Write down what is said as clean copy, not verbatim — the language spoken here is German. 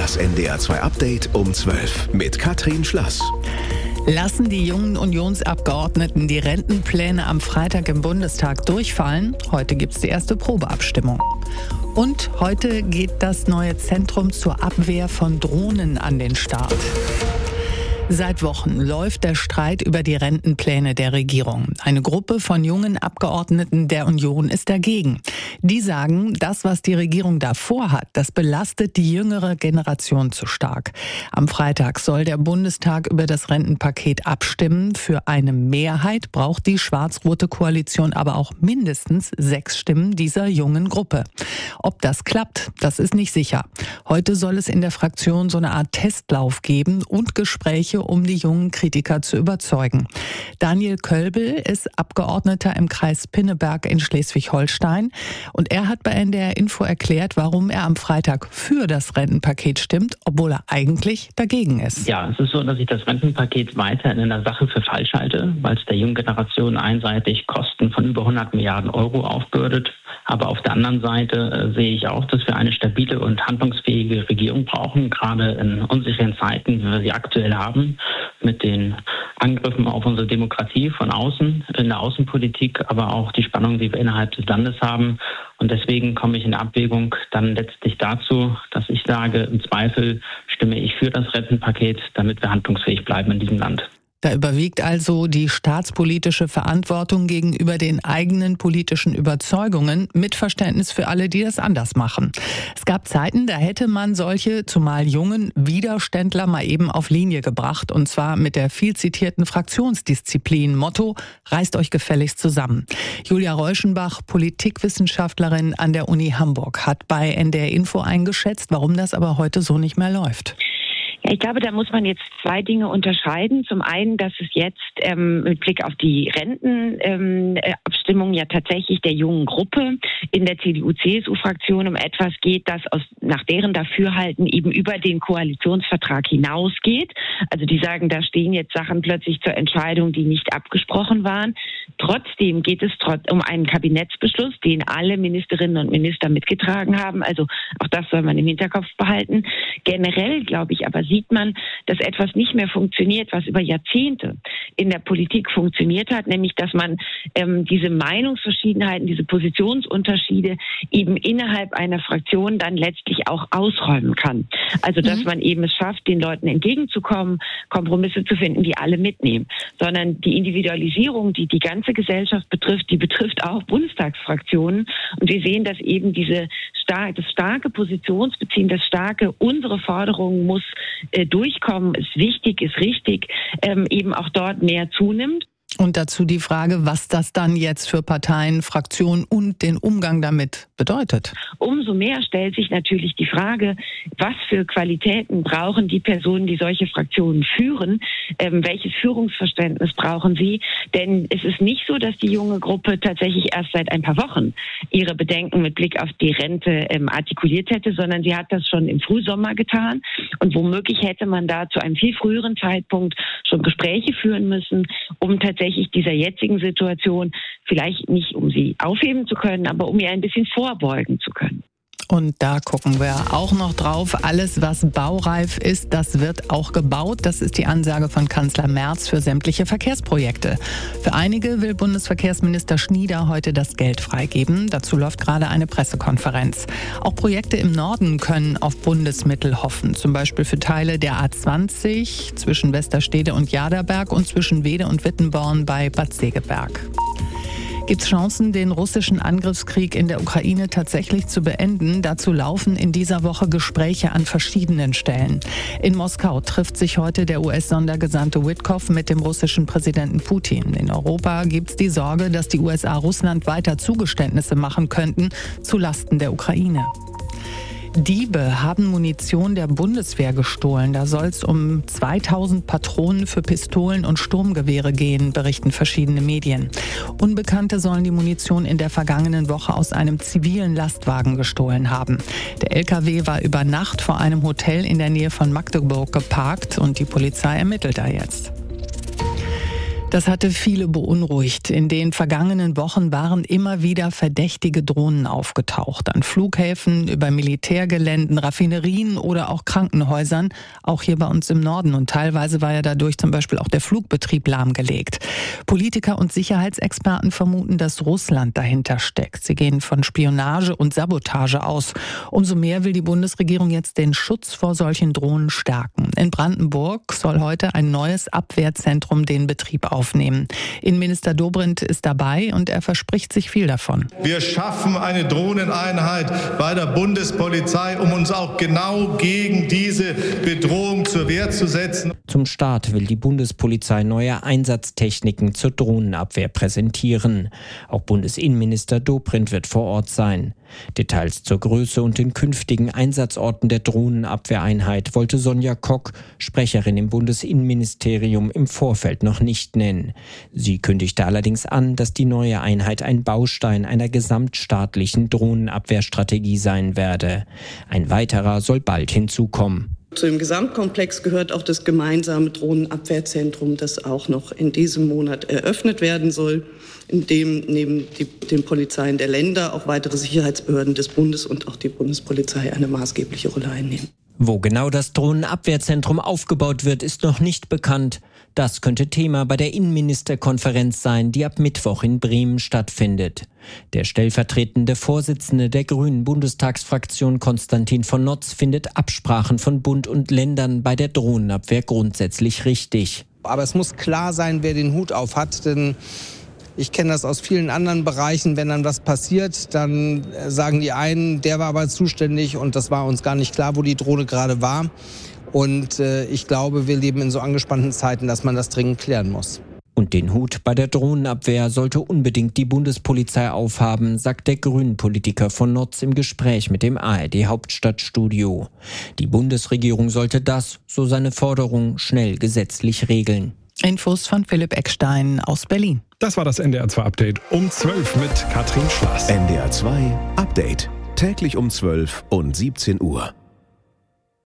Das NDR 2 Update um 12 mit Katrin Schlass. Lassen die jungen Unionsabgeordneten die Rentenpläne am Freitag im Bundestag durchfallen? Heute gibt es die erste Probeabstimmung. Und heute geht das neue Zentrum zur Abwehr von Drohnen an den Start. Seit Wochen läuft der Streit über die Rentenpläne der Regierung. Eine Gruppe von jungen Abgeordneten der Union ist dagegen. Die sagen, das, was die Regierung da vorhat, das belastet die jüngere Generation zu stark. Am Freitag soll der Bundestag über das Rentenpaket abstimmen. Für eine Mehrheit braucht die schwarz-rote Koalition aber auch mindestens 6 Stimmen dieser jungen Gruppe. Ob das klappt, das ist nicht sicher. Heute soll es in der Fraktion so eine Art Testlauf geben und Gespräche, um die jungen Kritiker zu überzeugen. Daniel Kölbel ist Abgeordneter im Kreis Pinneberg in Schleswig-Holstein und er hat bei NDR Info erklärt, warum er am Freitag für das Rentenpaket stimmt, obwohl er eigentlich dagegen ist. Ja, es ist so, dass ich das Rentenpaket weiter in einer Sache für falsch halte, weil es der jungen Generation einseitig Kosten von über 100 Milliarden Euro aufbürdet. Aber auf der anderen Seite sehe ich auch, dass wir eine stabile und handlungsfähige Regierung brauchen, gerade in unsicheren Zeiten, wie wir sie aktuell haben, mit den Angriffen auf unsere Demokratie von außen, in der Außenpolitik, aber auch die Spannungen, die wir innerhalb des Landes haben. Und deswegen komme ich in der Abwägung dann letztlich dazu, dass ich sage, im Zweifel stimme ich für das Rentenpaket, damit wir handlungsfähig bleiben in diesem Land. Da überwiegt also die staatspolitische Verantwortung gegenüber den eigenen politischen Überzeugungen mit Verständnis für alle, die das anders machen. Es gab Zeiten, da hätte man solche, zumal jungen Widerständler mal eben auf Linie gebracht. Und zwar mit der viel zitierten Fraktionsdisziplin. Motto, reißt euch gefälligst zusammen. Julia Reuschenbach, Politikwissenschaftlerin an der Uni Hamburg, hat bei NDR Info eingeschätzt, warum das aber heute so nicht mehr läuft. Ja, ich glaube, da muss man jetzt 2 Dinge unterscheiden. Zum einen, dass es jetzt mit Blick auf die Rentenabstimmung ja tatsächlich der jungen Gruppe in der CDU-CSU-Fraktion um etwas geht, das nach deren Dafürhalten eben über den Koalitionsvertrag hinausgeht. Also die sagen, da stehen jetzt Sachen plötzlich zur Entscheidung, die nicht abgesprochen waren. Trotzdem geht es um einen Kabinettsbeschluss, den alle Ministerinnen und Minister mitgetragen haben. Also auch das soll man im Hinterkopf behalten. Generell, glaube ich, aber sieht man, dass etwas nicht mehr funktioniert, was über Jahrzehnte in der Politik funktioniert hat, nämlich dass man diese Meinungsverschiedenheiten, diese Positionsunterschiede eben innerhalb einer Fraktion dann letztlich auch ausräumen kann. Also dass man eben es schafft, den Leuten entgegenzukommen, Kompromisse zu finden, die alle mitnehmen. Sondern die Individualisierung, die die ganze Gesellschaft betrifft, die betrifft auch Bundestagsfraktionen. Und wir sehen, dass eben das starke Positionsbeziehen, das starke unsere Forderung muss durchkommen, ist wichtig, ist richtig, eben auch dort mehr zunimmt. Und dazu die Frage, was das dann jetzt für Parteien, Fraktionen und den Umgang damit bedeutet. Umso mehr stellt sich natürlich die Frage, was für Qualitäten brauchen die Personen, die solche Fraktionen führen? Welches Führungsverständnis brauchen sie? Denn es ist nicht so, dass die junge Gruppe tatsächlich erst seit ein paar Wochen ihre Bedenken mit Blick auf die Rente artikuliert hätte, sondern sie hat das schon im Frühsommer getan. Und womöglich hätte man da zu einem viel früheren Zeitpunkt schon Gespräche führen müssen, um tatsächlich dieser jetzigen Situation, vielleicht nicht um sie aufheben zu können, aber um ihr ein bisschen vorbeugen zu können. Und da gucken wir auch noch drauf. Alles, was baureif ist, das wird auch gebaut. Das ist die Ansage von Kanzler Merz für sämtliche Verkehrsprojekte. Für einige will Bundesverkehrsminister Schnieder heute das Geld freigeben. Dazu läuft gerade eine Pressekonferenz. Auch Projekte im Norden können auf Bundesmittel hoffen. Zum Beispiel für Teile der A20 zwischen Westerstede und Jaderberg und zwischen Wede und Wittenborn bei Bad Segeberg. Gibt es Chancen, den russischen Angriffskrieg in der Ukraine tatsächlich zu beenden? Dazu laufen in dieser Woche Gespräche an verschiedenen Stellen. In Moskau trifft sich heute der US-Sondergesandte Witkow mit dem russischen Präsidenten Putin. In Europa gibt es die Sorge, dass die USA Russland weiter Zugeständnisse machen könnten zulasten der Ukraine. Diebe haben Munition der Bundeswehr gestohlen. Da soll es um 2000 Patronen für Pistolen und Sturmgewehre gehen, berichten verschiedene Medien. Unbekannte sollen die Munition in der vergangenen Woche aus einem zivilen Lastwagen gestohlen haben. Der LKW war über Nacht vor einem Hotel in der Nähe von Magdeburg geparkt und die Polizei ermittelt da jetzt. Das hatte viele beunruhigt. In den vergangenen Wochen waren immer wieder verdächtige Drohnen aufgetaucht. An Flughäfen, über Militärgeländen, Raffinerien oder auch Krankenhäusern. Auch hier bei uns im Norden. Und teilweise war ja dadurch zum Beispiel auch der Flugbetrieb lahmgelegt. Politiker und Sicherheitsexperten vermuten, dass Russland dahinter steckt. Sie gehen von Spionage und Sabotage aus. Umso mehr will die Bundesregierung jetzt den Schutz vor solchen Drohnen stärken. In Brandenburg soll heute ein neues Abwehrzentrum den Betrieb aufnehmen. Innenminister Dobrindt ist dabei und er verspricht sich viel davon. Wir schaffen eine Drohneneinheit bei der Bundespolizei, um uns auch genau gegen diese Bedrohung zur Wehr zu setzen. Zum Start will die Bundespolizei neue Einsatztechniken zur Drohnenabwehr präsentieren. Auch Bundesinnenminister Dobrindt wird vor Ort sein. Details zur Größe und den künftigen Einsatzorten der Drohnenabwehreinheit wollte Sonja Kock, Sprecherin im Bundesinnenministerium, im Vorfeld noch nicht nennen. Sie kündigte allerdings an, dass die neue Einheit ein Baustein einer gesamtstaatlichen Drohnenabwehrstrategie sein werde. Ein weiterer soll bald hinzukommen. Zu dem Gesamtkomplex gehört auch das gemeinsame Drohnenabwehrzentrum, das auch noch in diesem Monat eröffnet werden soll, in dem neben den Polizeien der Länder auch weitere Sicherheitsbehörden des Bundes und auch die Bundespolizei eine maßgebliche Rolle einnehmen. Wo genau das Drohnenabwehrzentrum aufgebaut wird, ist noch nicht bekannt. Das könnte Thema bei der Innenministerkonferenz sein, die ab Mittwoch in Bremen stattfindet. Der stellvertretende Vorsitzende der Grünen Bundestagsfraktion Konstantin von Notz findet Absprachen von Bund und Ländern bei der Drohnenabwehr grundsätzlich richtig. Aber es muss klar sein, wer den Hut auf hat, denn ich kenne das aus vielen anderen Bereichen. Wenn dann was passiert, dann sagen die einen, der war aber zuständig und das war uns gar nicht klar, wo die Drohne gerade war. Und ich glaube, wir leben in so angespannten Zeiten, dass man das dringend klären muss. Und den Hut bei der Drohnenabwehr sollte unbedingt die Bundespolizei aufhaben, sagt der Grünen-Politiker von Notz im Gespräch mit dem ARD-Hauptstadtstudio. Die Bundesregierung sollte das, so seine Forderung, schnell gesetzlich regeln. Infos von Philipp Eckstein aus Berlin. Das war das NDR 2 Update um 12 mit Katrin Schlaß. NDR 2 Update. Täglich um 12 und 17 Uhr.